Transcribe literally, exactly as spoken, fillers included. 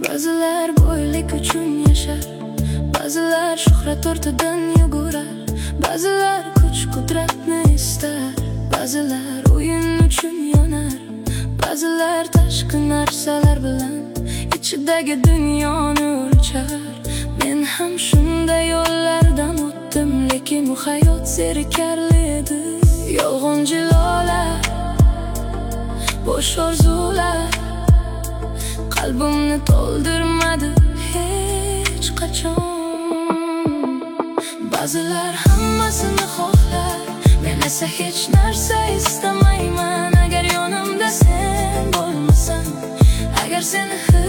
Ba'zilar boylik uchun yashar, ba'zilar shuhrat ortidan yugurar, ba'zilar kuch qudratni istar, ba'zilar o'yin uchun yonar, ba'zilar tashqi narsalar bilan ichidagi dunyoni o'lchar. Men ham shunday yo'llardan o'tdim, lekin bu hayot zerikarli edi. Yolg'onchi lolar, bo'sh orzular qalbimni to'ldirmadi hech qachon. Ba'zilar hammasini xohlar, men esa hech narsa istamayman. Agar yonimda sen bo'lmasang, agar seni